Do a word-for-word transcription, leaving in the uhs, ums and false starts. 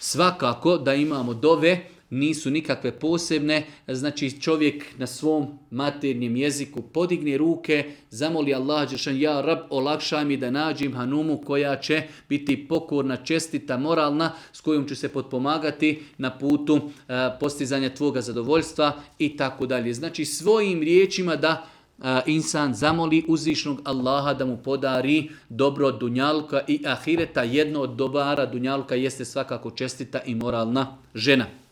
Svakako da imamo dove, nisu nikakve posebne, znači čovjek na svom maternjem jeziku podigne ruke, zamoli Allah dželešan, ja Rab, olakšaj mi da nađem hanumu koja će biti pokorna, čestita, moralna, s kojom ću se potpomagati na putu a, postizanja tvoga zadovoljstva i tako dalje. Znači svojim riječima da a, insan zamoli uzvišnog Allaha da mu podari dobro dunjalka i ahireta. Jedno od dobara dunjalka jeste svakako čestita i moralna žena.